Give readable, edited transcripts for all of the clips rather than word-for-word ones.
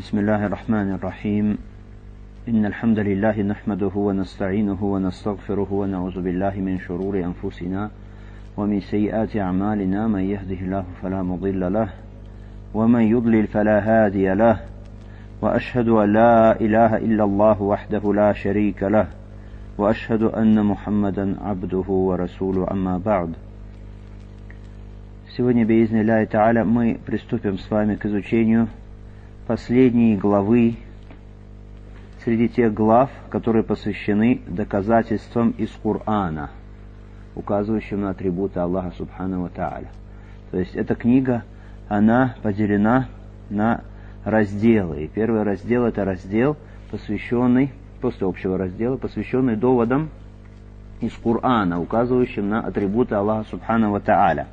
بسم الله الرحمن الرحيم إن الحمد لله نحمده ونستعينه ونستغفره ونعوذ بالله من شرور أنفسنا ومن سيئات أعمالنا من يهده الله فلا مضل له ومن يضلل فلا هادي له وأشهد أن لا إله إلا الله وحده لا شريك له وأشهد أن محمدا عبده ورسوله أما بعد. Сегодня, биизни-ллахи та'аля, мы приступим с вами к изучению последней главы среди тех глав, которые посвящены доказательствам из Корана, указывающим на атрибуты Аллаха Субхану ва Та'аля. То есть эта книга, она поделена на разделы. И первый раздел — это раздел, посвященный, после общего раздела, посвященный доводам из Корана, указывающим на атрибуты Аллаха Субхану ва Та'аля.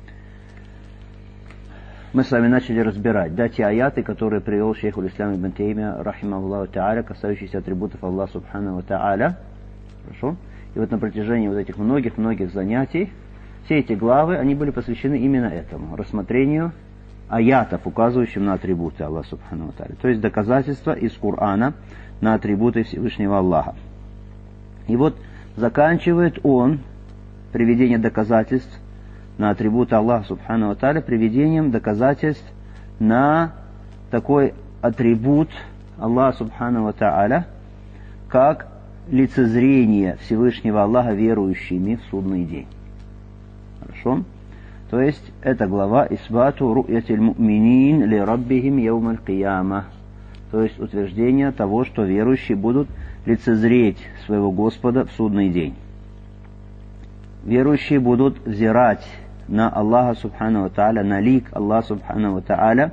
Мы с вами начали разбирать, те аяты, которые привел шейх аль-Ислам ибн Теймия, рахимахуллаху та'аля, касающиеся атрибутов Аллаха Субхану ва Та'аля. Хорошо? И вот на протяжении вот этих многих занятий, все эти главы, они были посвящены именно этому, рассмотрению аятов, указывающим на атрибуты Аллаха Субхану ва Та'аля. То есть доказательства из Корана на атрибуты Всевышнего Аллаха. И вот заканчивает он приведение доказательств на атрибуты Аллаха Субхану ва Та'аля приведением доказательств на такой атрибут Аллаха Субхану ва Та'аля, как лицезрение Всевышнего Аллаха верующими в судный день. Хорошо? То есть эта глава «Исбату ру'ятиль му'минин ли раббихим яумаль кияма», то есть утверждение того, что верующие будут лицезреть своего Господа в судный день. Верующие будут взирать на Аллаха Субхану ва Та'аля, на лик Аллаха Субхану ва Та'аля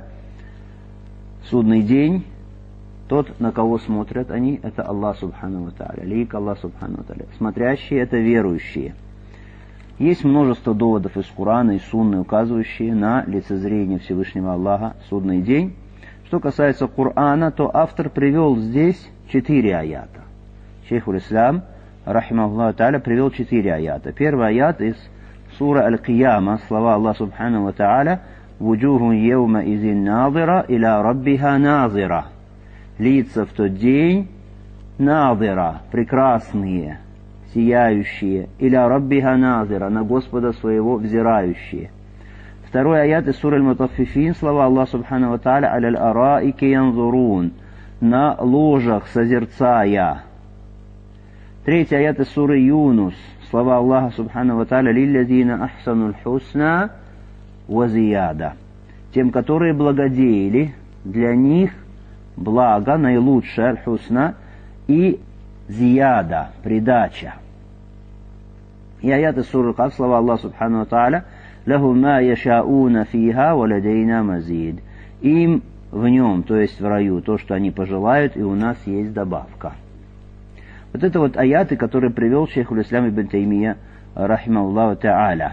в судный день. Тот, на кого смотрят они, это Аллах Субхану ва Та'аля, лик Аллаха Субхану ва Та'аля. Смотрящие — это верующие. Есть множество доводов из Корана и Сунны, указывающие на лицезрение Всевышнего Аллаха в судный день. Что касается Корана, то автор привел здесь 4 аята. Шейх аль-Ислам, рахимахуллаху та'аля, привел 4 аята. Первый аят из сура Аль-Кияма, слова Аллаха Субхану ва Та'аля: «Вуджуху йаума изин назира иля раббиха назира». Лица в тот день назира, прекрасные, сияющие, иля раббиха назира, на Господа своего взирающие. Второй аят из суры Аль-Мутаффифин, слова Аллаха Субхану ва Та'аля: «Аляль араики янзурун», на ложах созерцая. Третий аят из суры Юнус, слова Аллаха Субхану ва Та'аля: «Лиллазина ахсануль хусна ва зияда». Тем, которые благодеяли, для них благо, наилучшее, аль-хусна, и зияда, придача. И аят из суры Каф, слова Аллаха Субхану ва Та'аля: «Лахум ма яшауна фиха ва ладейна мазид». Им в нем, то есть в раю, то, что они пожелают, и у нас есть добавка. Вот это вот аяты, которые привел шейх аль-Ислам ибн Теймия, рахимахуллаху та'аля.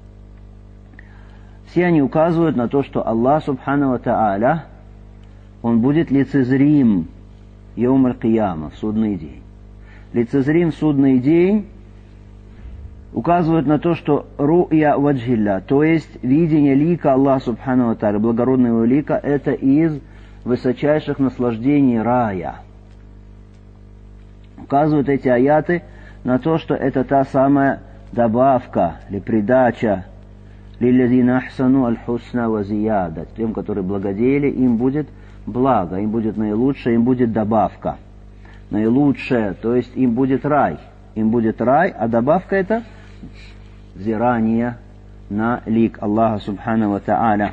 Все они указывают на то, что Аллах Субхану ва Та'аля, Он будет лицезрим яум аль-кияма, в судный день. Лицезрим в судный день указывает на то, что ру'я ваджхилля, то есть видение лика Аллаха Субхану ва Та'аля, благородного лика, это из высочайших наслаждений рая. Указывают эти аяты на то, что это та самая добавка или придача лиллазина ахсану аль-хусна ва зияда, тем, которые благодеяли, им будет благо, им будет наилучшее, им будет добавка. Наилучшее, то есть им будет рай. Им будет рай, а добавка — это взирание на лик Аллаха Субхану ва Та'аля.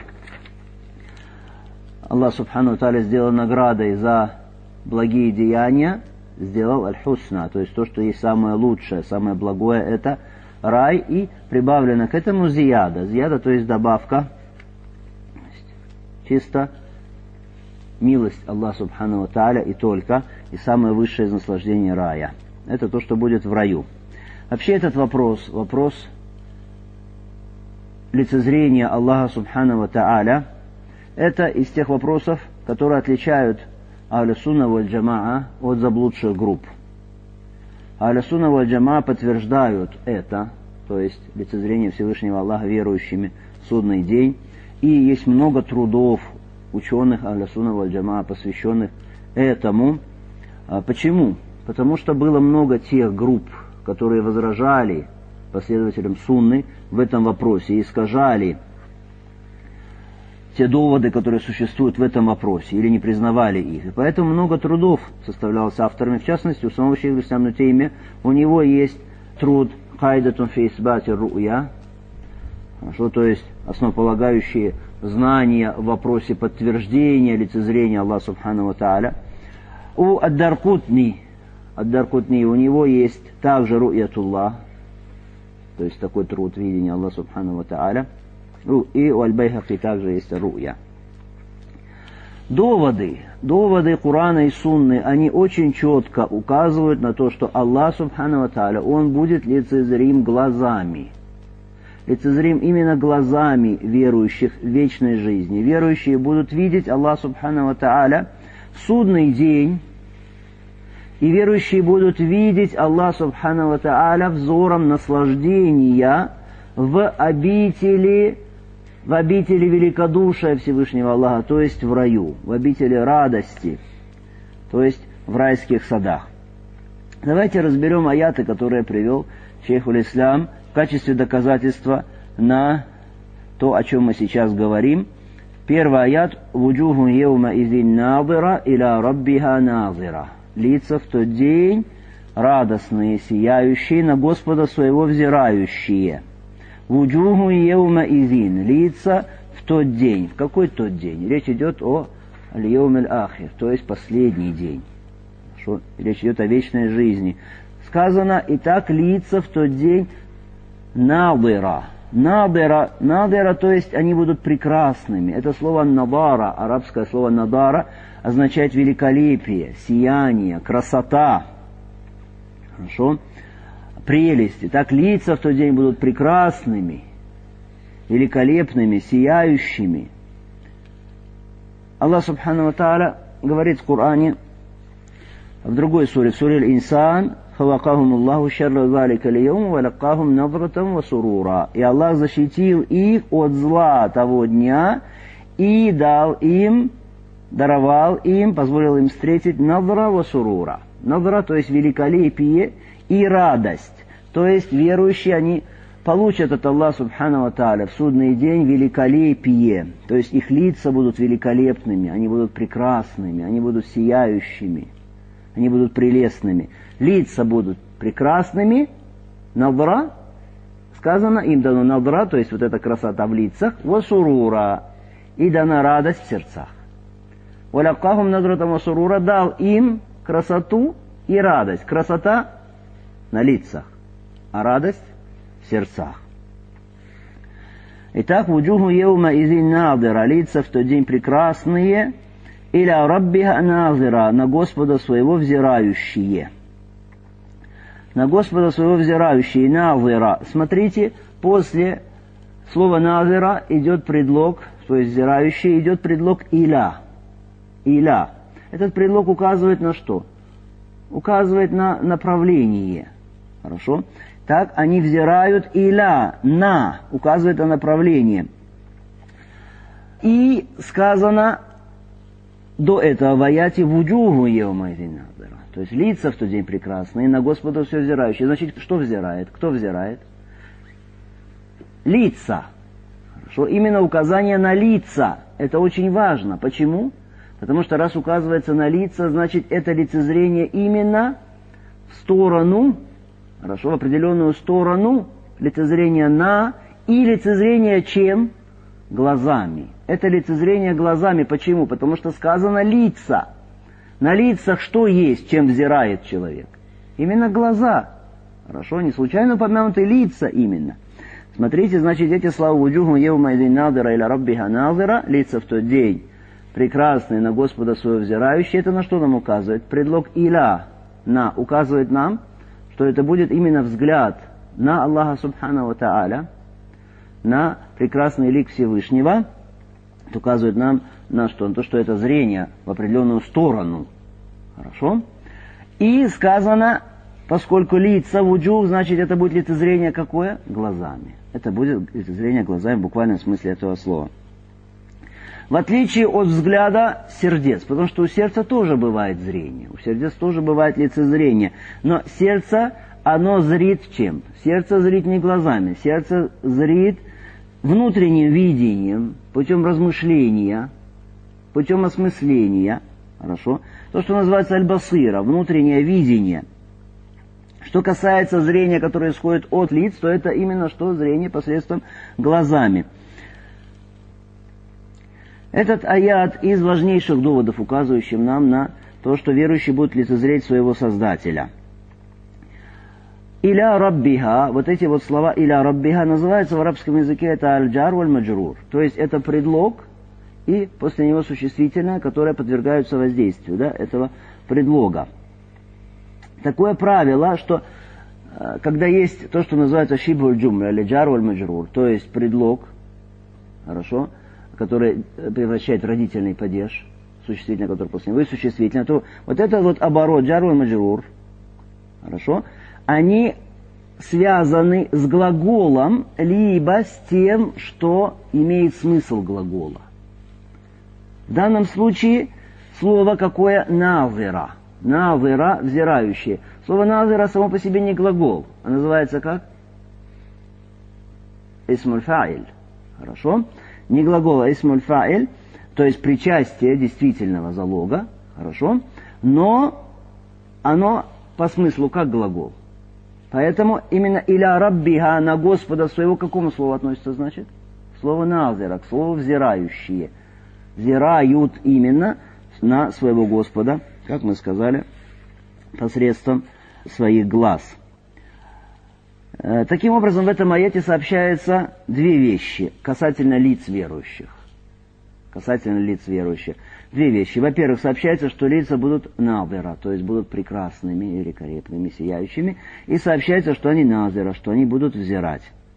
Аллах Субхану ва Та'аля сделал наградой за благие деяния, сделал аль-хусна, то есть то, что есть самое лучшее, самое благое — это рай, и прибавлено к этому зияда. Зияда, то есть добавка, чисто милость Аллаха Субхану ва Та'аля и только, и самое высшее из наслаждений рая. Это то, что будет в раю. Вообще этот вопрос лицезрения Аллаха Субхану ва Та'аля, это из тех вопросов, которые отличают Ахлю Сунна валь Джамаа от заблудших групп. Ахлю Сунна валь Джамаа подтверждают это, то есть лицезрение Всевышнего Аллаха верующими в судный день. И есть много трудов ученых Ахля-Сунна валь-Джамаа, посвященных этому. Почему? Потому что было много тех групп, которые возражали последователям Сунны в этом вопросе и искажали те доводы, которые существуют в этом вопросе, или не признавали их. И поэтому много трудов составлялось авторами. В частности, у самого шейха ислама Ибн Теймия, у него есть труд «Кайдатун фи исбати ру'я», то есть основополагающие знания в вопросе подтверждения лицезрения Аллаха Субхану ва Тааля. У Ад-Даркутни у него есть также ру'ятуллах, то есть такой труд видения Аллаха Субхану ва Тааля. И у Аль-Байхаки также есть ру'я. Доводы Курана и Сунны, они очень четко указывают на то, что Аллах Субхану ва Тааля, Он будет лицезрим глазами. Лицезрим именно глазами верующих в вечной жизни. Верующие будут видеть Аллах Субхану ва Тааля в судный день, и верующие будут видеть Аллах Субхану ва Тааля взором наслаждения в обители великодушия Всевышнего Аллаха, то есть в раю, в обители радости, то есть в райских садах. Давайте разберем аяты, которые я привел шейхуль Ислам в качестве доказательства на то, о чем мы сейчас говорим. Первый аят «Вуджуху евма изин назира иля раббиха назира». Лица в тот день радостные, сияющие, на Господа своего взирающие. «Вуджуху евма изин». Лица в тот день. В какой тот день? Речь идет о аль-евм аль-ахир, то есть последний день. Речь идет о вечной жизни. Сказано, итак, лица в тот день надира. Надира, то есть они будут прекрасными. Это слово надара, арабское слово надара, означает великолепие, сияние, красота. Хорошо? Прелести. Так лица в тот день будут прекрасными, великолепными, сияющими. Аллах Субхану ва Тааля говорит в Коране, в другой суре, в суре Аль-Инсан, «Фавакахум Аллаху шарра залика льяум, валакахум навратам ва сурура». И Аллах защитил их от зла того дня и даровал им, позволил им встретить навра ва сурура. Навра, то есть великолепие и радость. То есть верующие, они получат от Аллаха Субхану ва Тааля в судный день великолепие. То есть их лица будут великолепными, они будут прекрасными, они будут сияющими. Они будут прелестными. Лица будут прекрасными. Надра, сказано, им дано надра, то есть вот эта красота в лицах. Васурура, и дана радость в сердцах. Валякахум надратам васурура, дал им красоту и радость. Красота на лицах, а радость в сердцах. Итак, вуджуху евма изин надира, лица в тот день прекрасные, иля раббиха назира, на Господа своего взирающие. На Господа своего взирающие, назира. Смотрите, после слова назира идет предлог, то есть взирающий, идет предлог иля. Иля. Этот предлог указывает на что? Указывает на направление. Хорошо? Так, они взирают иля, на, указывает на направление. И сказано до этого в аяте «Вуджуху евма изин назира». То есть лица в тот день прекрасные, на Господа все взирающие. Значит, что взирает? Кто взирает? Лица. Хорошо? Именно указание на лица. Это очень важно. Почему? Потому что раз указывается на лица, значит, это лицезрение именно в сторону, хорошо, в определенную сторону, лицезрение на, и лицезрение чем? Глазами. Это лицезрение глазами. Почему? Потому что сказано лица. На лицах что есть, чем взирает человек? Именно глаза. Хорошо, не случайно упомянуты лица именно. Смотрите, значит, эти слова «Вуджуху евма изин назира иля раббиха назира», лица в тот день прекрасные, на Господа своего взирающие, это на что нам указывает? Предлог «иля», на, указывает нам, что это будет именно взгляд на Аллаха Субхану ва Тааля, на прекрасный лик Всевышнего. Это указывает нам на что? На то, что это зрение в определенную сторону. Хорошо? И сказано, поскольку лица вуджух, значит, это будет лицезрение какое? Глазами. Это будет лицезрение глазами в буквальном смысле этого слова. В отличие от взгляда сердец, потому что у сердца тоже бывает зрение, у сердец тоже бывает лицезрение, но сердце, оно зрит чем? Сердце зрит не глазами, сердце зрит внутренним видением, путем размышления, путем осмысления, хорошо? То, что называется аль-басира, внутреннее видение. Что касается зрения, которое исходит от лиц, то это именно что зрение посредством глазами. Этот аят из важнейших доводов, указывающих нам на то, что верующие будут лицезреть своего Создателя. «Иля раббиха», вот эти вот слова «иля раббиха» называются в арабском языке это «аль-джар валь-маджрур», то есть это предлог и после него существительное, которое подвергаются воздействию, да, этого предлога. Такое правило, что когда есть то, что называется «шибхуль джумля» или «джар валь-маджрур», то есть предлог, хорошо, который превращает в родительный падеж, существительное, которое после него, и существительное, то вот это вот оборот «джар валь-маджрур», хорошо, они связаны с глаголом, либо с тем, что имеет смысл глагола. В данном случае слово какое? «назира». «Назира» – взирающее. Слово «назира» само по себе не глагол, а называется как? «Исмуль фаиль». Хорошо? Не глагол, а «исмуль фаиль», то есть причастие действительного залога. Хорошо? Но оно по смыслу как глагол. Поэтому именно «иля раббиха» на Господа своего, к какому слову относится, значит? Слово «назира», к слову «взирающие». Взирают именно на своего Господа, как мы сказали, посредством своих глаз. Таким образом, в этом аяте сообщается две вещи касательно лиц верующих. Касательно лиц верующих. Две вещи. Во-первых, сообщается, что лица будут назира, то есть будут прекрасными, великолепными, сияющими. И сообщается, что они назира, что они будут взирать.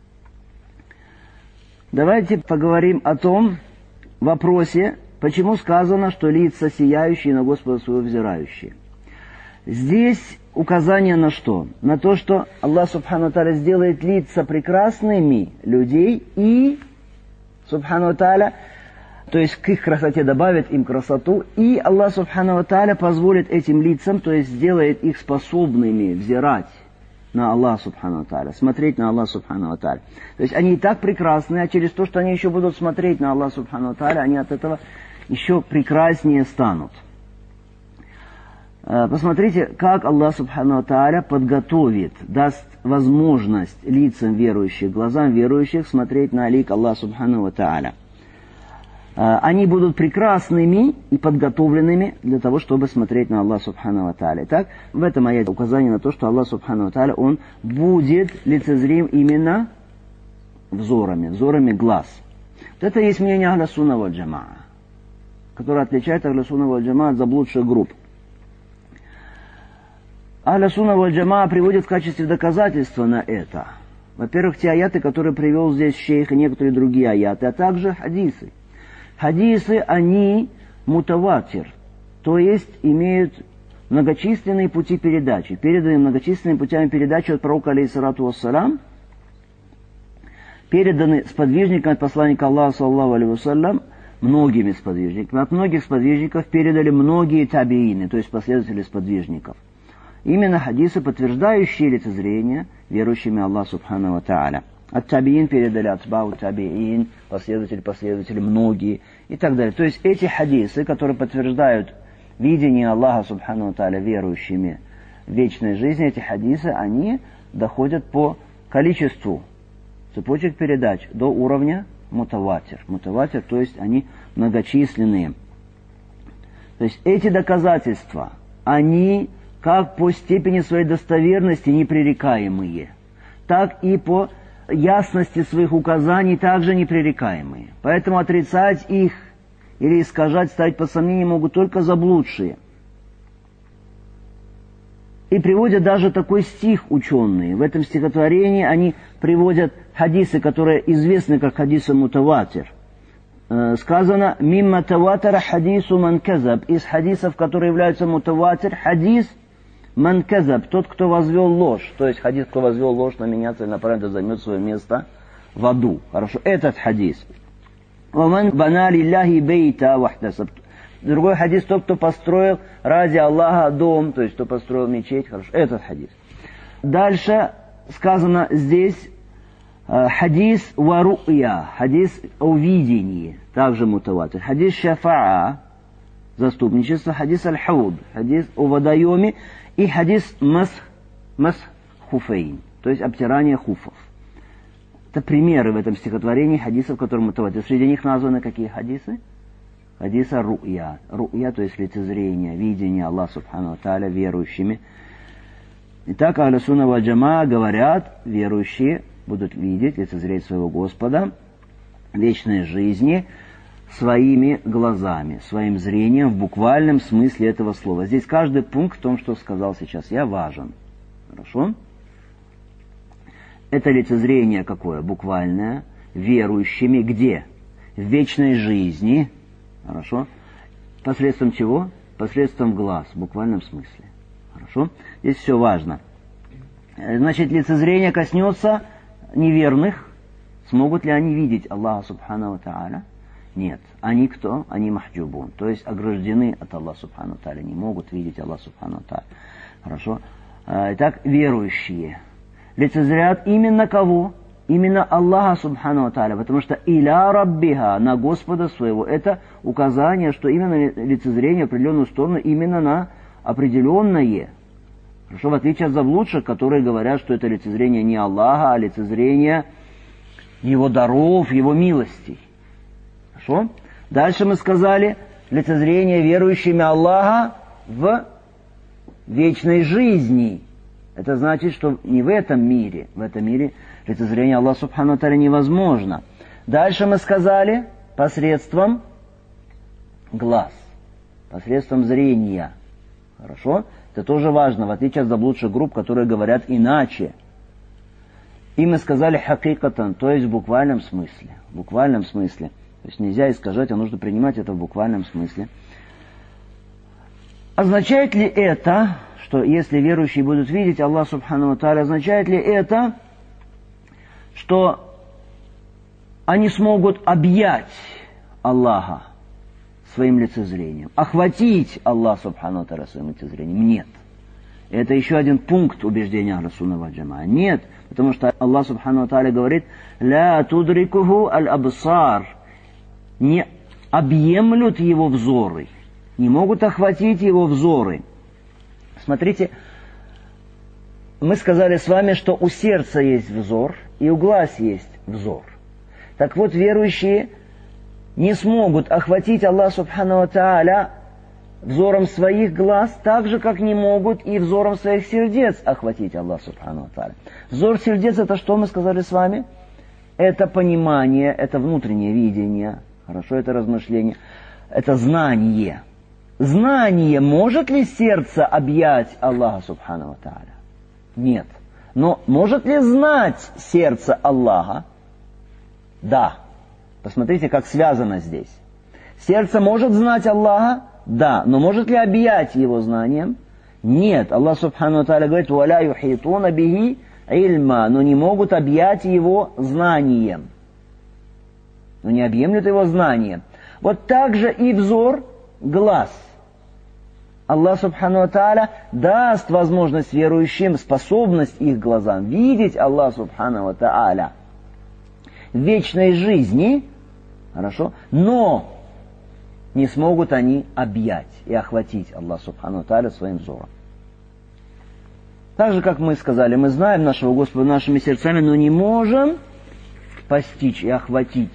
Давайте поговорим о том вопросе, почему сказано, что лица сияющие на Господа своего взирающие. Здесь указание на что? На то, что Аллах Субхану Тааля сделает лица прекрасными людей и, Субхану Тааля, то есть к их красоте добавит им красоту, и Аллах Субхану Тааля позволит этим лицам, то есть сделает их способными взирать на Аллах Субхану Тааля, смотреть на Аллах Субхану Тааля. То есть они и так прекрасны, а через то, что они еще будут смотреть на Аллах Субхану Тааля, они от этого еще прекраснее станут. Посмотрите, как Аллах Субхану Тааля подготовит, даст возможность лицам верующих, глазам верующих смотреть на лик Аллаха Субхану Тааля. Они будут прекрасными и подготовленными для того, чтобы смотреть на Аллаха Субхану Тааля. Итак, в этом аяте указание на то, что Аллах Субхану Тааля, Он будет лицезрим именно взорами глаз. Вот это есть мнение Ахля Сунна валь Джамаа, которое отличает Ахля Сунна валь Джамаа от заблудших групп. Ахля Сунна валь Джамаа приводит в качестве доказательства на это, во-первых, те аяты, которые привел здесь шейх, и некоторые другие аяты, а также хадисы. Хадисы, они мутаватир, то есть имеют многочисленные пути передачи, переданы многочисленными путями передачи от пророка, алейхиссалату вассалям, переданы сподвижниками от посланника Аллаха, саллаллаху алейхи вассалям, многими сподвижниками. От многих сподвижников передали многие табиины, то есть последователи сподвижников. Именно хадисы, подтверждающие лицезрение верующими Аллаху Субхану Тааля. От табиин передали атбау табиин, последователи, многие и так далее. То есть эти хадисы, которые подтверждают видение Аллаха Субхану Тааля верующими в вечной жизни, эти хадисы, они доходят по количеству цепочек передач до уровня мутаватир. Мутаватир, то есть они многочисленные. То есть эти доказательства, они как по степени своей достоверности непререкаемые, так и по ясности своих указаний также непререкаемые. Поэтому отрицать их или искажать, ставить под сомнение могут только заблудшие. И приводят даже такой стих ученые. В этом стихотворении они приводят хадисы, которые известны как хадисы мутаватир. Сказано «Мимма таватара хадису ман казаб». Из хадисов, которые являются мутаватир, хадис ман казаб, тот, кто возвел ложь. То есть хадис, кто возвел ложь на меня, целенаправленно займет свое место в аду. Хорошо, этот хадис. «Ваман бана лилляхи бейта вахтасаб». Другой хадис, тот, кто построил ради Аллаха дом, то есть кто построил мечеть, хорошо, этот хадис. Дальше сказано здесь хадис вару'я, хадис о видении, также мутаватир. Хадис шафаа, заступничество, хадис аль-хауд, хадис о водоеме и хадис масх хуфейн, то есть обтирание хуфов. Это примеры в этом стихотворении хадисов, которые мутаватир. Среди них названы какие хадисы? Хадиса ру'я. Ру'я, то есть лицезрение, видение Аллаха субхану ва тааля верующими. Итак, ахлю сунна валь джамаа говорят, верующие будут видеть, лицезреть своего Господа в вечной жизни своими глазами, своим зрением в буквальном смысле этого слова. Здесь каждый пункт в том, что сказал сейчас я, важен. Хорошо? Это лицезрение какое? Буквальное. Верующими где? В вечной жизни. Хорошо? Посредством чего? Посредством глаз, в буквальном смысле. Хорошо? Здесь все важно. Значит, лицезрение коснется неверных. Смогут ли они видеть Аллаха субхану ва тааля? Нет. Они кто? Они махджубун. То есть ограждены от Аллаха субхану ва тааля. Не могут видеть Аллаха субхану ва тааля. Хорошо? Итак, верующие. Лицезрят именно кого? Именно Аллаха субхану ва тааля, потому что иля раббиха, на Господа своего, это указание, что именно лицезрение в определенную сторону, именно на определенное. Хорошо, в отличие от заблудших, которые говорят, что это лицезрение не Аллаха, а лицезрение Его даров, Его милостей. Хорошо? Дальше мы сказали, лицезрение верующими Аллаха в вечной жизни. Это значит, что не в этом мире лицезрение Аллаха субхану ва тааля невозможно. Дальше мы сказали посредством глаз, посредством зрения. Хорошо? Это тоже важно, в отличие от заблудших групп, которые говорят иначе. И мы сказали хакикатан, то есть в буквальном смысле. В буквальном смысле. То есть нельзя искажать, а нужно принимать это в буквальном смысле. Означает ли это, что если верующие будут видеть Аллах субхану ва тааля, означает ли это, что они смогут объять Аллаха своим лицезрением, охватить Аллаха субхану ва тааля своим лицезрением? Нет. Это еще один пункт убеждения ахлю сунна валь джамаа. Нет, потому что Аллах субхану ва тааля говорит: «Ля тудрикуху аль-абсар». Не объемлют его взоры, не могут охватить его взоры. Смотрите, мы сказали с вами, что у сердца есть взор, и у глаз есть взор. Так вот, верующие не смогут охватить Аллаха субхану ва тааля взором своих глаз, так же, как не могут и взором своих сердец охватить Аллаха субхану ва тааля. Взор сердец — это что мы сказали с вами? Это понимание, это внутреннее видение, хорошо, это размышление, это знание. Знание, может ли сердце объять Аллаха субхану ва тааля? Нет. Но может ли знать сердце Аллаха? Да. Посмотрите, как связано здесь. Сердце может знать Аллаха? Да. Но может ли объять его знанием? Нет. Аллах субхану ва тааля говорит: «Валя юхитуна бихи ильма», но не могут объять его знанием. Но не объемлют его знанием. Вот так же и взор глаз. Аллах субхану ва тааля даст возможность верующим, способность их глазам видеть Аллах субхану ва тааля в вечной жизни, хорошо, но не смогут они объять и охватить Аллах субхану ва тааля своим взором. Так же, как мы сказали, мы знаем нашего Господа нашими сердцами, но не можем постичь и охватить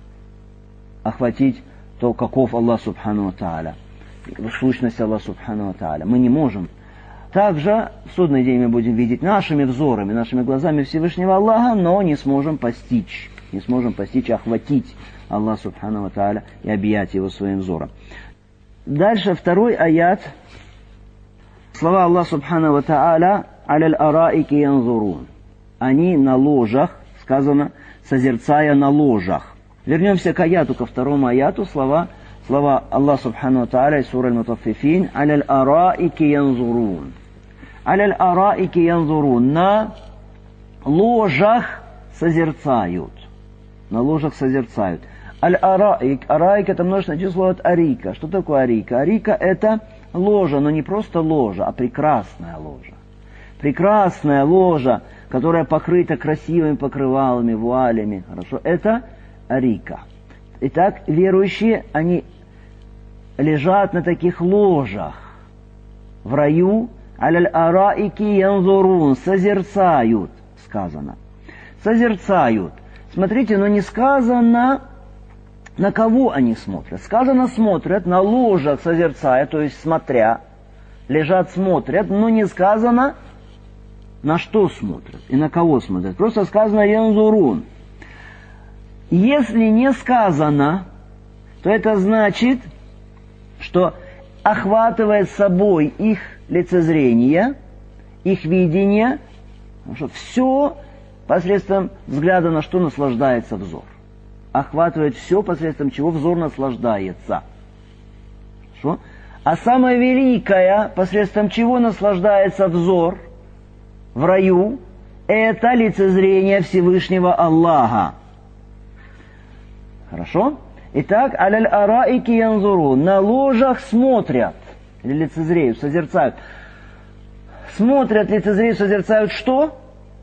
то, каков Аллах субхану ва тааля, сущность Аллаха субхану ва тааля. Мы не можем. Также в судный день мы будем видеть нашими взорами, нашими глазами Всевышнего Аллаха, но не сможем постичь и охватить Аллаха субхану ва тааля и объять его своим взором. Дальше второй аят. Слова Аллаха субхану ва тааля: «Аляль араики янзурун». Они на ложах, сказано, созерцая на ложах. Вернемся к аяту, ко второму аяту, слова Аллаха субхану ва тааля из суры Аль-Мутаффифин: «Аляль араики янзурун». «Аляль араики янзурун». На ложах созерцают. На ложах созерцают. Аль-араик. Араик это множественное число от арика. Что такое арика? Арика это ложа, но не просто ложа, а прекрасная ложа. Прекрасная ложа, которая покрыта красивыми покрывалами, вуалями. Хорошо? Это арика. Итак, верующие, они лежат на таких ложах в раю. Аль-араики янзурун. Созерцают, сказано. Созерцают. Смотрите, но не сказано, на кого они смотрят. Сказано, смотрят на ложах, созерцая, то есть смотря. Лежат, смотрят, но не сказано, на что смотрят и на кого смотрят. Просто сказано янзурун. Если не сказано, то это значит, что охватывает собой их лицезрение, их видение, все посредством взгляда, на что наслаждается взор. Охватывает все, посредством чего взор наслаждается. Хорошо? А самое великое, посредством чего наслаждается взор в раю, это лицезрение Всевышнего Аллаха. Хорошо? Итак, аль-араики янзурун. На ложах смотрят, или лицезреют, созерцают. Смотрят, лицезреют, созерцают что?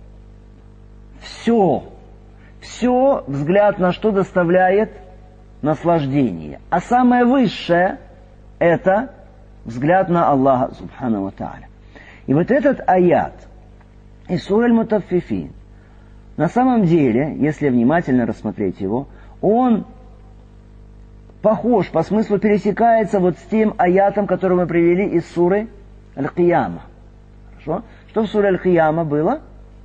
Все. Все, взгляд на что доставляет наслаждение. А самое высшее – это взгляд на Аллаха, субхану ва тааля. И вот этот аят из суры Аль-Мутаффифин, на самом деле, если внимательно рассмотреть его, он похож, по смыслу пересекается вот с тем аятом, который мы привели из суры Аль-Кияма. Хорошо? Что в суре Аль-Кияма было?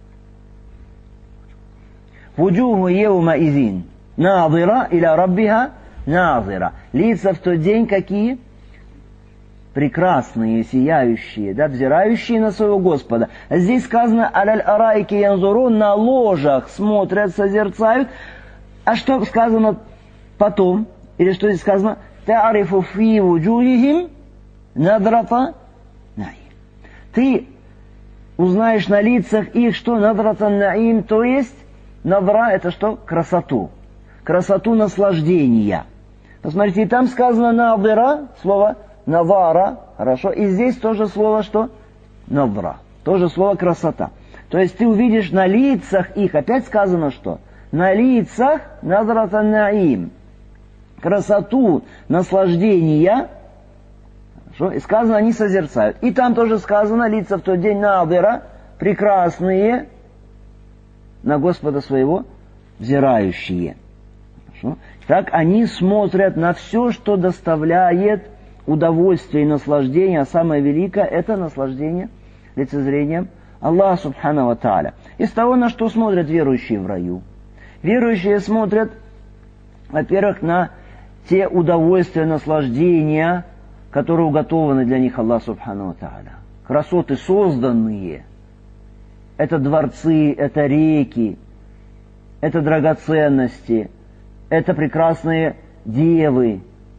«Вуджуху еума изин, назира иля раббиха назира». Лица в тот день какие? Прекрасные, сияющие, да, взирающие на своего Господа. А здесь сказано «аль-араики янзурун», на ложах смотрят, созерцают. А что сказано потом? Или что здесь сказано? «Та'рифу фи вуджухихим надрата наим». Ты узнаешь на лицах их, что надрата наим, то есть надра это что? Красоту. Красоту наслаждения. Посмотрите, и там сказано надра, слово надара, хорошо, и здесь тоже слово что? Надра. Тоже слово красота. То есть ты увидишь на лицах их, опять сказано что? На лицах надрата наим. Красоту наслаждения. Хорошо, и сказано, они созерцают. И там тоже сказано, лица в тот день надра, прекрасные, на Господа своего взирающие. Хорошо? Так они смотрят на все, что доставляет удовольствие и наслаждение, а самое великое – это наслаждение лицезрением Аллаха субхану ва тааля. Из того, на что смотрят верующие в раю. Верующие смотрят, во-первых, на те удовольствия, наслаждения, которые уготованы для них Аллах субхану ва тааля. Красоты созданные. Это дворцы, это реки, это драгоценности, это прекрасные девы.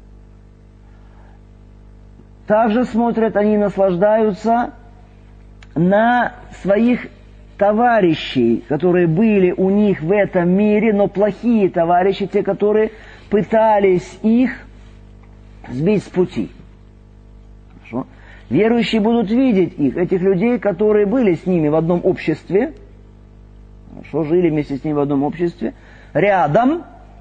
Также смотрят, они наслаждаются на своих товарищей, которые были у них в этом мире, но плохие товарищи, те, которые пытались их сбить с пути. Хорошо? Верующие будут видеть их, этих людей, которые были с ними в одном обществе, хорошо, жили вместе с ними в одном обществе, рядом,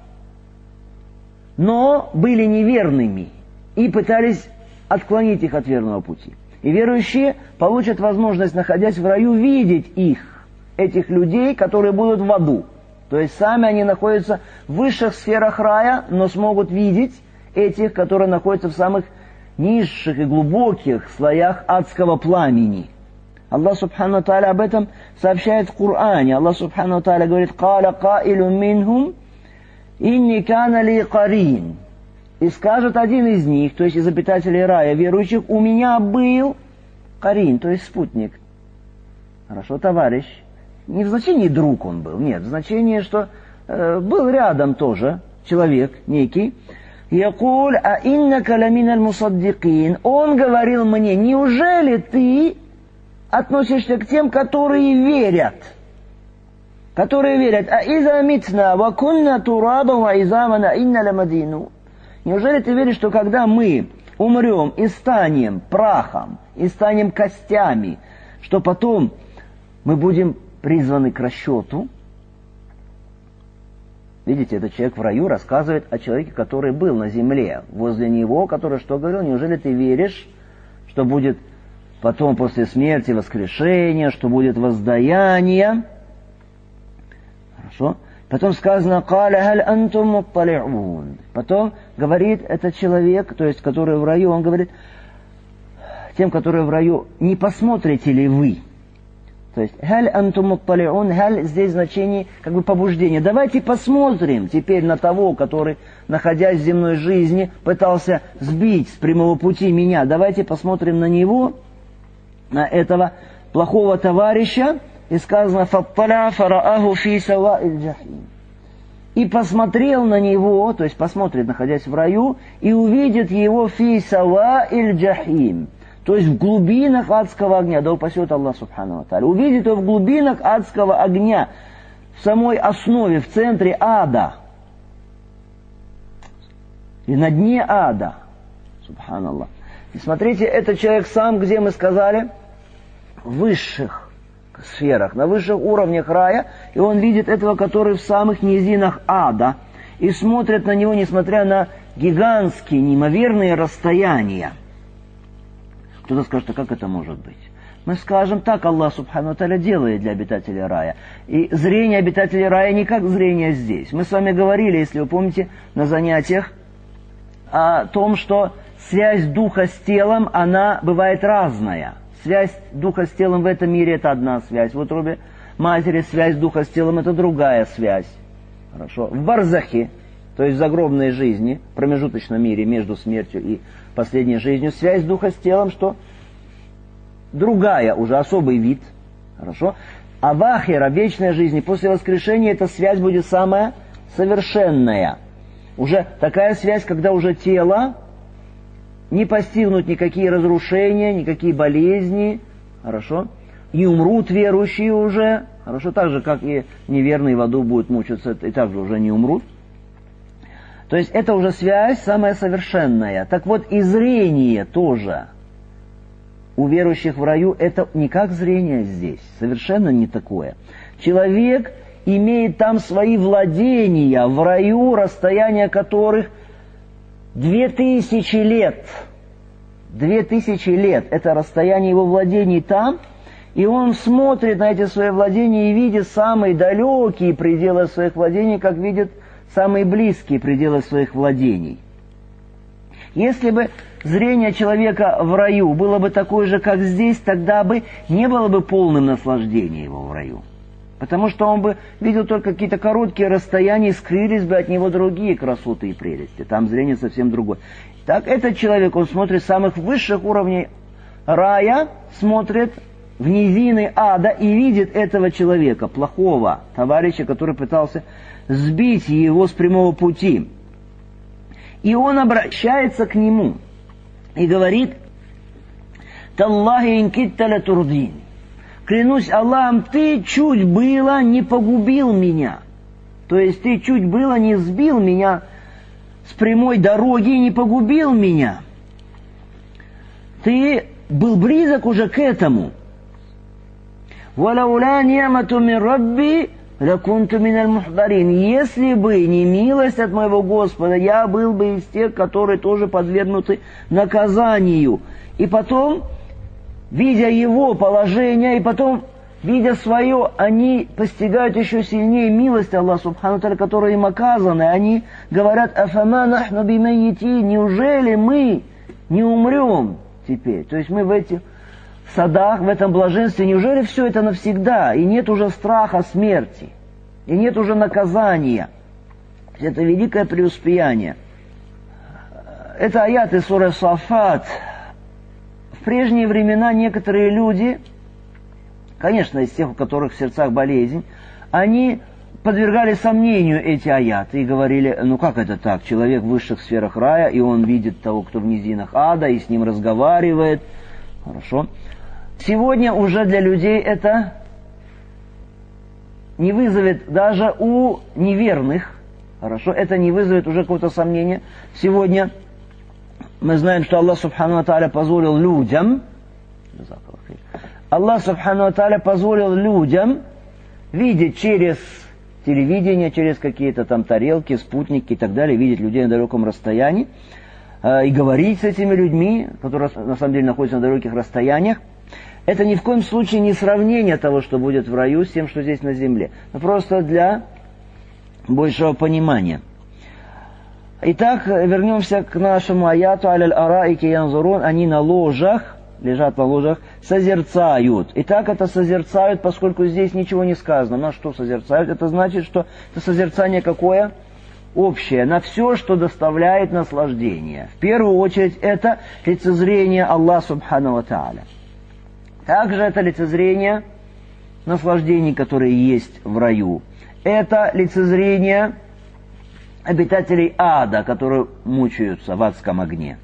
но были неверными и пытались отклонить их от верного пути. И верующие получат возможность, находясь в раю, видеть их, этих людей, которые будут в аду. То есть сами они находятся в высших сферах рая, но смогут видеть этих, которые находятся в самых низших и глубоких слоях адского пламени. Аллах субхану тааля об этом сообщает в Коране. Аллах субхану тааля говорит: «Каля каилу минхум, инни кана ли карин». И скажет один из них, то есть из обитателей рая, верующих: «У меня был карин», то есть спутник. Хорошо, товарищ. Не в значении друг он был, нет, в значении, что был рядом тоже человек некий. «Якуль а иннака ламин аль-мусаддикин». Он говорил мне: неужели ты относишься к тем, которые верят? которые верят, а иза митна ва кунна тураба ва изамана инна ламадину. Неужели ты веришь, что когда мы умрем и станем прахом, и станем костями, что потом мы будем призваны к расчету? Видите, этот человек в раю рассказывает о человеке, который был на земле, возле него, который что говорил? Неужели ты веришь, что будет потом после смерти воскрешение, что будет воздаяние? Хорошо. Потом сказано, «Каля халь антум муттали'ун». Потом говорит этот человек, то есть, который в раю, он говорит тем, которые в раю, не посмотрите ли вы? То есть, «Халь антум муттали'ун», «халь» здесь значение как бы побуждение. Давайте посмотрим теперь на того, который, находясь в земной жизни, пытался сбить с прямого пути меня. Давайте посмотрим на него, на этого плохого товарища. И сказано, «Фатталя фарааху фи саваиль джахим». И посмотрел на него, то есть посмотрит, находясь в раю, и увидит его фи саваиль джахим. То есть в глубинах адского огня. Да упасет Аллах субхану ва тааля. Увидит его в глубинах адского огня, в самой основе, в центре ада. И на дне ада. Субханаллах. И смотрите, этот человек сам, где мы сказали, в высших сферах, на высших уровнях рая, и он видит этого, который в самых низинах ада, и смотрит на него, несмотря на гигантские, неимоверные расстояния. Кто-то скажет, а как это может быть? Мы скажем, так Аллах субхану ва тааля делает для обитателей рая. И зрение обитателей рая не как зрение здесь. Мы с вами говорили, если вы помните, на занятиях о том, что связь духа с телом, она бывает разная. Связь духа с телом в этом мире – это одна связь. В утробе матери связь духа с телом – это другая связь. Хорошо. В барзахе, то есть в загробной жизни, в промежуточном мире между смертью и последней жизнью, связь духа с телом, что другая, уже особый вид. Хорошо. А в ахира, вечной жизни, после воскрешения, эта связь будет самая совершенная. Уже такая связь, когда уже тело не постигнут никакие разрушения, никакие болезни, хорошо, не умрут верующие уже, хорошо, так же, как и неверные в аду будут мучиться, и также уже не умрут. То есть это уже связь самая совершенная. Так вот, и зрение тоже у верующих в раю, это не как зрение здесь, совершенно не такое. Человек имеет там свои владения в раю, расстояние которых 2000 лет. 2000 лет. Это расстояние его владений там. И он смотрит на эти свои владения и видит самые далекие пределы своих владений, как видит самые близкие пределы своих владений. Если бы зрение человека в раю было бы такое же, как здесь, тогда бы не было бы полным наслаждения его в раю. Потому что он бы видел только какие-то короткие расстояния, и скрылись бы от него другие красоты и прелести. Там зрение совсем другое. Так этот человек, он смотрит с самых высших уровней рая, смотрит в низины ада и видит этого человека, плохого товарища, который пытался сбить его с прямого пути. И он обращается к нему и говорит, «Таллахи инкитта ля турдин». Клянусь Аллахом, ты чуть было не погубил меня. То есть ты чуть было не сбил меня с прямой дороги и не погубил меня. Ты был близок уже к этому. «Валауля ни'мату мин Рабби лакунту миналь мухдарин». Если бы не милость от моего Господа, я был бы из тех, которые тоже подвергнуты наказанию. И потом, видя его положение, и потом, видя свое, они постигают еще сильнее милость Аллаха субхану тааля, которая им оказана. Они говорят, «Афама нахну бимайяти», неужели мы не умрем теперь? То есть мы в этих садах, в этом блаженстве, неужели все это навсегда? И нет уже страха смерти, и нет уже наказания. Это великое преуспеяние. Это аяты суры Сафат. В прежние времена некоторые люди, конечно, из тех, у которых в сердцах болезнь, они подвергали сомнению эти аяты и говорили, ну как это так, человек в высших сферах рая, и он видит того, кто в низинах ада, и с ним разговаривает. Хорошо. Сегодня уже для людей это не вызовет даже у неверных, хорошо, это не вызовет уже какого-то сомнения. Сегодня мы знаем, что Аллах Субхану ва Тааля позволил людям, Аллах Субхану ва Тааля позволил людям видеть через телевидение, через какие-то там тарелки, спутники и так далее, видеть людей на далеком расстоянии и говорить с этими людьми, которые на самом деле находятся на далеких расстояниях. Это ни в коем случае не сравнение того, что будет в раю, с тем, что здесь на земле. Но просто для большего понимания. Итак, вернемся к нашему аяту. «Аляль араики янзурун», они на ложах, лежат на ложах, созерцают. Итак, это созерцают, поскольку здесь ничего не сказано. На что созерцают? Это значит, что это созерцание какое? Общее. На все, что доставляет наслаждение. В первую очередь, это лицезрение Аллаха Субхану ва Тааля. Также это лицезрение наслаждений, которые есть в раю. Это лицезрение обитателей ада, которые мучаются в адском огне.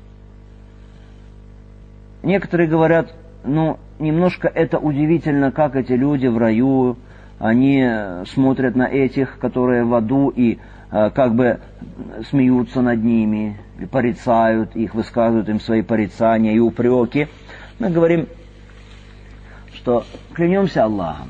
Некоторые говорят, немножко это удивительно, как эти люди в раю, они смотрят на этих, которые в аду, и как бы смеются над ними, и порицают их, высказывают им свои порицания и упреки. Мы говорим, что клянемся Аллахом,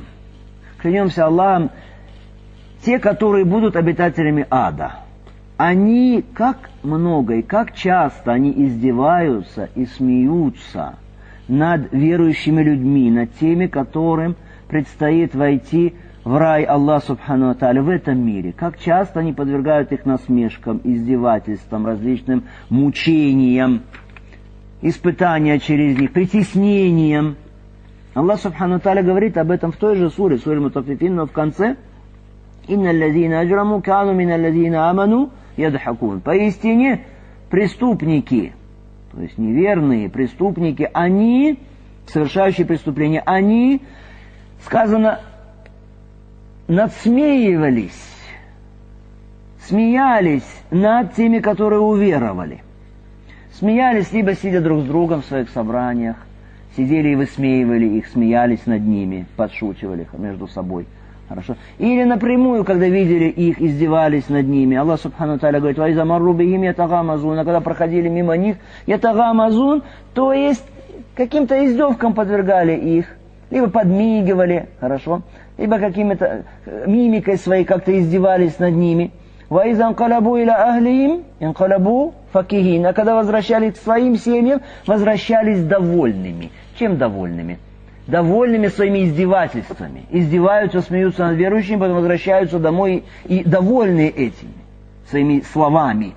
те, которые будут обитателями ада, они как много и как часто они издеваются и смеются над верующими людьми, над теми, которым предстоит войти в рай Аллах Субхану ва Тааля в этом мире. Как часто они подвергают их насмешкам, издевательствам, различным мучениям, испытания через них, притеснениям. Аллах Субхану ва Тааля говорит об этом в той же суре, суре Мутаффифин, но в конце: «Инна аллазина аджраму кану мин аллазина аману ядхакун». Поистине, преступники, то есть неверные преступники, они, совершающие преступления, они, сказано, надсмеивались, смеялись над теми, которые уверовали. Смеялись, либо сидя друг с другом в своих собраниях, сидели и высмеивали их, смеялись над ними, подшучивали между собой. Хорошо. Или напрямую, когда видели их, издевались над ними. Аллах Субхану Тааля говорит: «Вайза марру бихим ятагамазун». А когда проходили мимо них, ятагамазун, то есть каким-то издевкам подвергали их, либо подмигивали, хорошо, либо какими-то мимикой своей как-то издевались над ними. «Вайза анкалабу иля ахлихим инкалабу факихин». А когда возвращались к своим семьям, возвращались довольными. Чем довольными? Довольными своими издевательствами. Издеваются, смеются над верующими, потом возвращаются домой и довольны этими своими словами.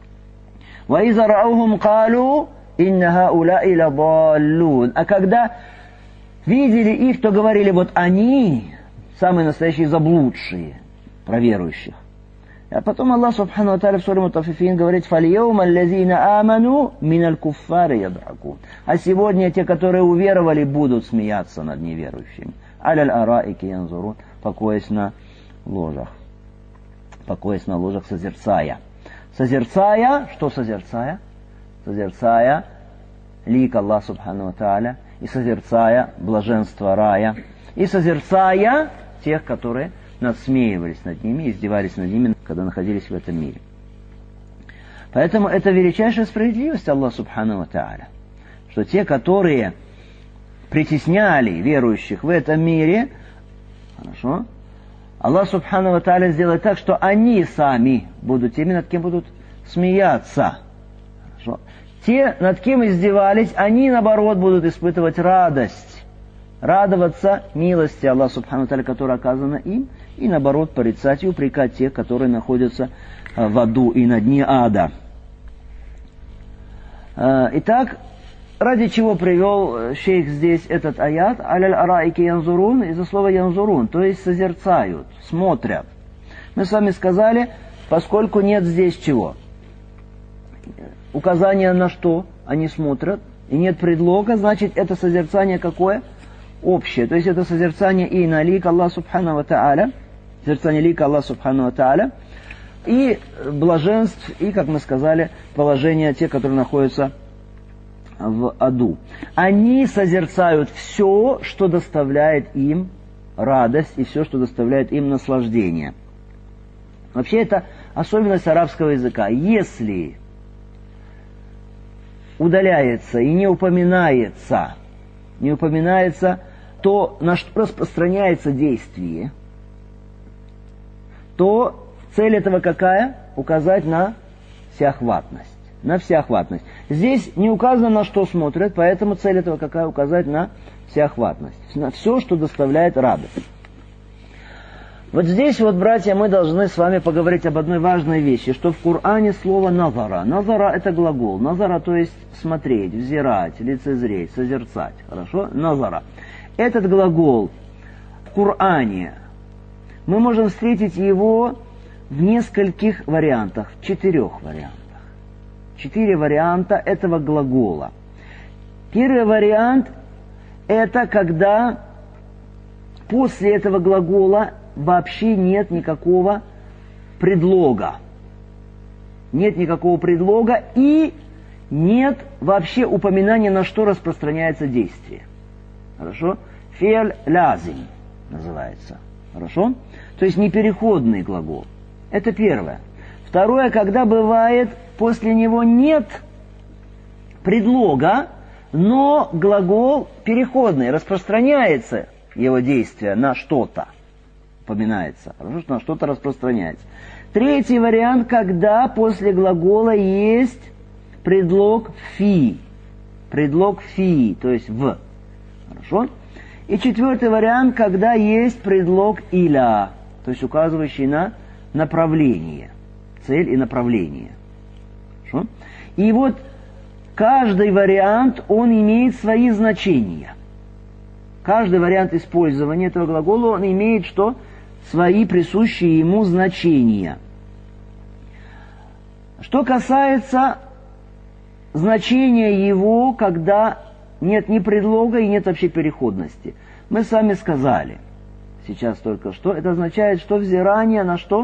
«Ваиза раухум калу инна хауляи ладаллун». А когда видели их, то говорили: вот они самые настоящие заблудшие, про верующих. А потом Аллах Субхану ва Тааля в суре Мутаффифин говорит: «Фальяума аллазина аману миналь куффари ядхакун». А сегодня те, которые уверовали, будут смеяться над неверующими. «Аляль араики янзурун», покоясь на ложах. Покоясь на ложах, созерцая. Созерцая, что созерцая? Созерцая лик Аллаха Субхану ва Тааля, и созерцая блаженство рая, и созерцая тех, которые надсмеивались над ними, издевались над ними, когда находились в этом мире. Поэтому это величайшая справедливость Аллаха Субхану ва Тааля, что те, которые притесняли верующих в этом мире, хорошо, Аллах Субхану ва Тааля сделает так, что они сами будут теми, над кем будут смеяться. Хорошо. Те, над кем издевались, они, наоборот, будут испытывать радость, радоваться милости Аллаха Субхану ва Тааля, которая оказана им, и, наоборот, порицать и упрекать тех, которые находятся в аду и на дне ада. Итак, ради чего привел шейх здесь этот аят? «Аляль араики янзурун», из-за слова янзурун, то есть созерцают, смотрят. Мы с вами сказали, поскольку нет здесь чего? Указания на что они смотрят, и нет предлога, значит, это созерцание какое? Общее. То есть это созерцание и на лик Аллаха Субхану ва Тааля, созерцание лика Аллаха Субхану ва Тааля, и блаженств, и, как мы сказали, положение тех, которые находятся в аду. Они созерцают все, что доставляет им радость и все, что доставляет им наслаждение. Вообще это особенность арабского языка. Если удаляется и не упоминается, то на что распространяется действие, то цель этого какая? Указать на всеохватность. На всеохватность. Здесь не указано, на что смотрят, поэтому цель этого какая? Указать на всеохватность. На все, что доставляет радость. Вот здесь вот, братья, мы должны с вами поговорить об одной важной вещи, что в Коране слово «назара». «Назара» — это глагол. «Назара» то есть смотреть, взирать, лицезреть, созерцать. Хорошо? «Назара». Этот глагол в Коране мы можем встретить его в нескольких вариантах, в 4 вариантах. 4 варианта этого глагола. Первый вариант — это когда после этого глагола вообще нет никакого предлога. Нет никакого предлога и нет вообще упоминания, на что распространяется действие. Хорошо? Фи'ль лазим называется. Хорошо? То есть непереходный глагол. Это первое. Второе, когда бывает после него нет предлога, но глагол переходный, распространяется его действие на что-то. Упоминается. Хорошо, что на что-то распространяется. Третий вариант, когда после глагола есть предлог «фи». Предлог «фи», то есть «в». Хорошо? И четвертый вариант, когда есть предлог «иля», то есть указывающий на направление. Цель и направление. Хорошо? И вот каждый вариант, он имеет свои значения. Каждый вариант использования этого глагола, он имеет что? Свои присущие ему значения. Что касается значения его, когда нет ни предлога и нет вообще переходности. Мы с вами сказали, сейчас только что, это означает, что взирание на что?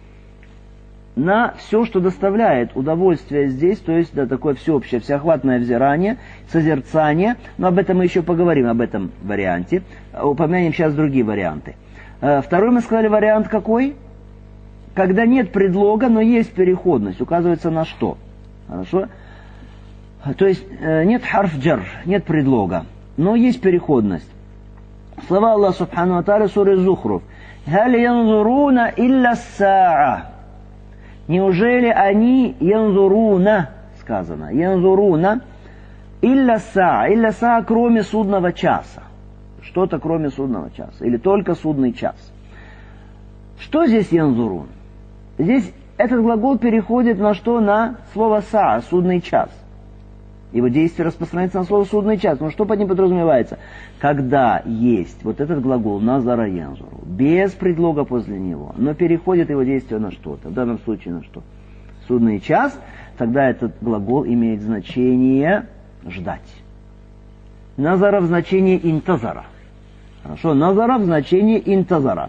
На все, что доставляет удовольствие здесь, то есть да, такое всеобщее, всеохватное взирание, созерцание, но об этом мы еще поговорим, об этом варианте, упомянем сейчас другие варианты. Второй мы сказали вариант какой? Когда нет предлога, но есть переходность, указывается на что. Хорошо? То есть нет харф-джар, нет предлога, но есть переходность. Слова Аллаха Субхану ва Тааля, сура Зухруф. «Халь янзуруна илля ссаа». Неужели они янзуруна, сказано, янзуруна илля ссаа, кроме судного часа. Что-то кроме судного часа. Или только судный час. Что здесь янзурун? Здесь этот глагол переходит на что? На слово саа, судный час. Его действие распространяется на слово судный час. Но что под ним подразумевается? Когда есть вот этот глагол назара янзуру, без предлога после него, но переходит его действие на что-то. В данном случае на что? Судный час. Тогда этот глагол имеет значение ждать. Назара в значении интазара. Хорошо, назара в значении интазара.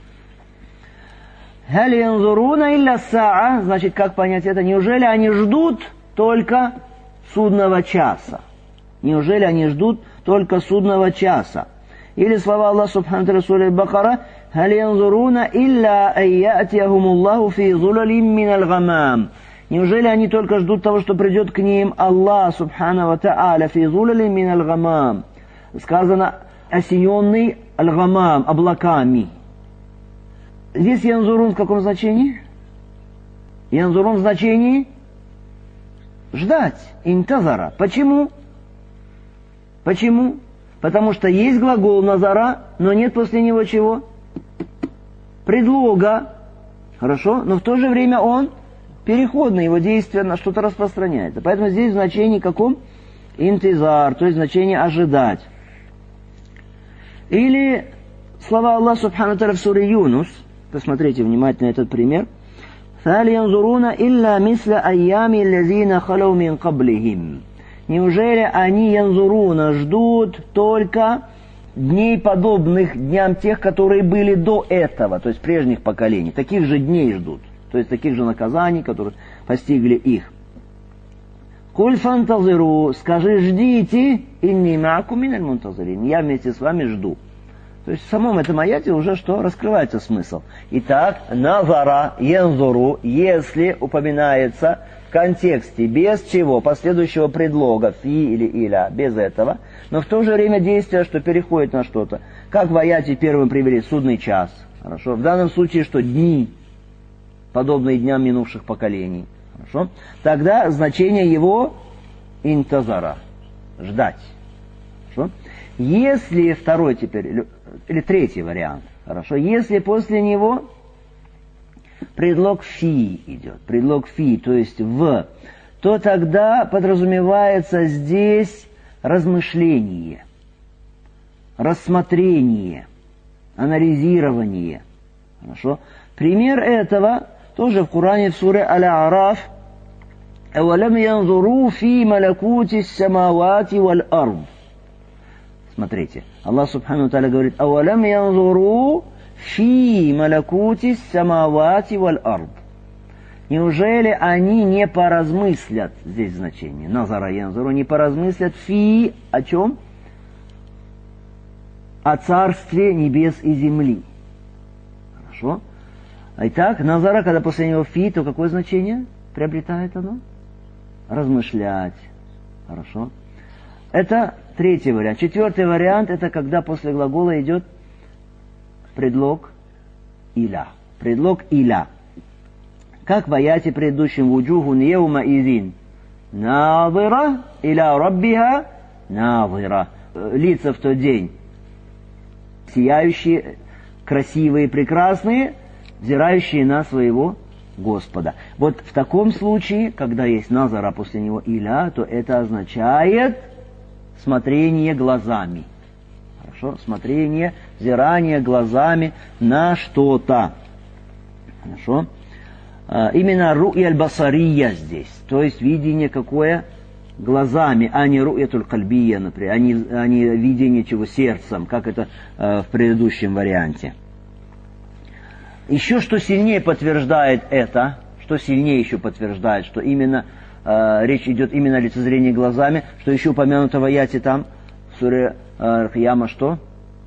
Халь янзуруна илля саа, значит, как понять это? Неужели они ждут только судного часа? Неужели они ждут только судного часа? Или слова Аллаха Субхану ва Тааля, сура Бакара: «Халь янзуруна илля айятияхумуллаху фи зулалим миналь гамам». Неужели они только ждут того, что придет к ним Аллах Субхану ва Тааля фи зулалим миналь гамам? Сказано осененный аль-гамам, облаками. Здесь янзурун в каком значении? Янзурун в значении ждать, интазара. Почему? Почему? Потому что есть глагол назара, но нет после него чего? Предлога. Хорошо? Но в то же время он переходный, его действие на что-то распространяется. Поэтому здесь в значении каком? Интизар, то есть значение ожидать. Или слова Аллаха Субхану ва Тааля в суре Юнус, посмотрите внимательно этот пример. «Фаль янзуруна илля мисля айями лазина халау мин каблихим». Неужели они янзуруна ждут только дней, подобных дням тех, которые были до этого, то есть прежних поколений, таких же дней ждут, то есть таких же наказаний, которые постигли их. «Куль фантазиру», скажи, ждите, инни ма'акум миналь мунтазирин, я вместе с вами жду. То есть в самом этом аяте уже что? Раскрывается смысл. Итак, назара, янзуру, если упоминается в контексте, без чего, последующего предлога, фи или иля, без этого, но в то же время действие, что переходит на что-то. Как в аяте первым привели судный час. Хорошо. В данном случае, что дни, подобные дням минувших поколений. Хорошо. Тогда значение его интазара. Ждать. Хорошо. Если второй теперь, или третий вариант, хорошо, если после него предлог фи идет, предлог фи, то есть в, то тогда подразумевается здесь размышление, рассмотрение, анализирование. Хорошо. Пример этого тоже в Коране в суре Аль-А'раф. «Авалам янзуру фи малакути ас-самавати валь-ард». Смотрите, Аллах Субхану ва Тааля говорит: «Авалам янзуру фи малакути ас-самавати валь-ард». Неужели они не поразмыслят, здесь значение, назара янзуру, не поразмыслят фи, о чем? О царстве небес и земли. Хорошо? Итак, назара, когда после него фи, то какое значение приобретает оно? Размышлять. Хорошо? Это третий вариант. Четвертый вариант, это когда после глагола идет предлог иля. Предлог иля. Как в аяте предыдущем: «Вуджухун йаума изин назира иля раббиха назира». Лица в тот день сияющие, красивые, прекрасные, взирающие на своего Господа. Вот в таком случае, когда есть назара, после него иля, то это означает смотрение глазами. Хорошо? Смотрение, взирание глазами на что-то. Хорошо? Именно ру'я аль-басария здесь. То есть видение какое? Глазами, а не ру'ятуль кальбия, например, а не видение чего сердцем, как это в предыдущем варианте. Еще что сильнее подтверждает это, что именно речь идет именно о лицезрении глазами, что еще упомянуто в аяте там, в суре Аль-Кияма, что?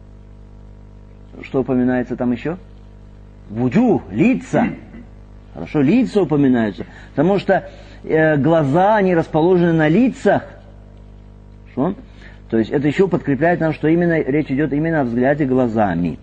Что упоминается там еще? Вуджу, лица. Хорошо, лица упоминаются, потому что глаза, они расположены на лицах. Хорошо? То есть это еще подкрепляет нам, что именно речь идет именно о взгляде глазами.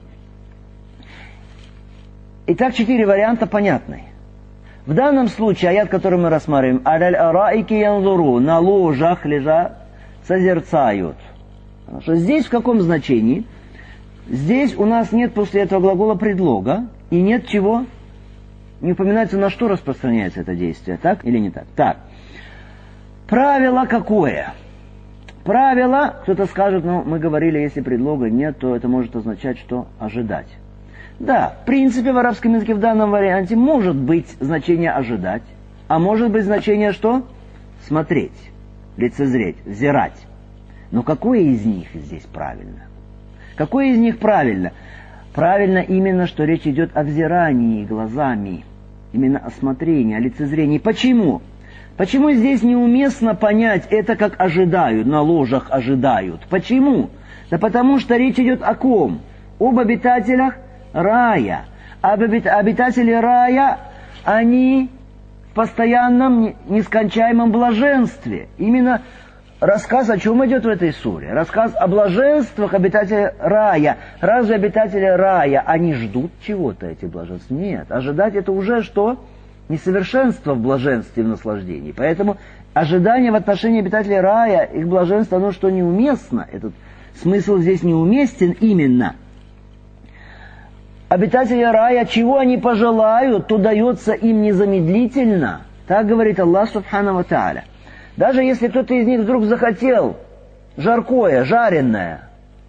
Итак, 4 варианта понятны. В данном случае, аят, который мы рассматриваем, «Аль-араики янзуру», на ложах лежат, созерцают. Хорошо. Здесь в каком значении? Здесь у нас нет после этого глагола предлога, и нет чего? Не упоминается, на что распространяется это действие, так или не так? Так. Правило какое? Правило, кто-то скажет, мы говорили, если предлога нет, то это может означать, что ожидать. Да, в принципе, в арабском языке в данном варианте может быть значение ожидать, а может быть значение что? Смотреть, лицезреть, взирать. Но какое из них здесь правильно? Какое из них правильно? Правильно именно, что речь идет о взирании глазами, именно о смотрении, о лицезрении. Почему? Почему здесь неуместно понять это как ожидают, на ложах ожидают? Почему? Да потому что речь идет о ком? Об обитателях рая. Обитатели рая, они в постоянном, нескончаемом блаженстве. Именно рассказ о чем идет в этой суре? Рассказ о блаженствах обитателей рая. Разве обитатели рая, они ждут чего-то, эти блаженства? Нет. Ожидать это уже что? Несовершенство в блаженстве и в наслаждении. Поэтому ожидание в отношении обитателей рая, их блаженства, оно что неуместно. Этот смысл здесь неуместен именно. Обитатели рая, чего они пожелают, то дается им незамедлительно. Так говорит Аллах Субхану ва Тааля. Даже если кто-то из них вдруг захотел жаркое, жареное,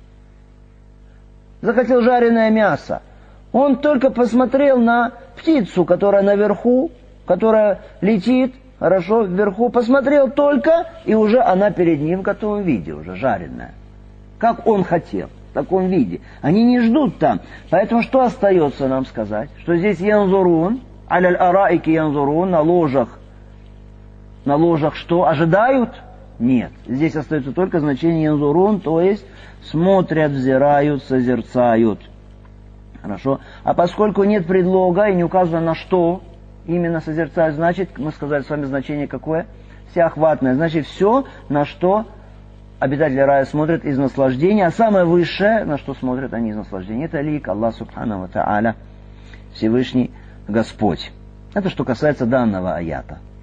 захотел жареное мясо, он только посмотрел на птицу, которая наверху, которая летит, хорошо, вверху, посмотрел только, и уже она перед ним в готовом виде, уже жареная. Как он хотел, в таком виде. Они не ждут там. Поэтому что остается нам сказать? Что здесь янзурун, аль-араики янзурун, на ложах что? Ожидают? Нет. Здесь остается только значение янзурун, то есть смотрят, взирают, созерцают. Хорошо. А поскольку нет предлога и не указано на что именно созерцают, значит, мы сказали с вами значение какое? Всеохватное. Значит, все, на что обитатели рая смотрят из наслаждения, а самое высшее, на что смотрят они из наслаждения, это лик Аллах Субхану ва Та'аля, Всевышний Господь. Это что касается данного аята.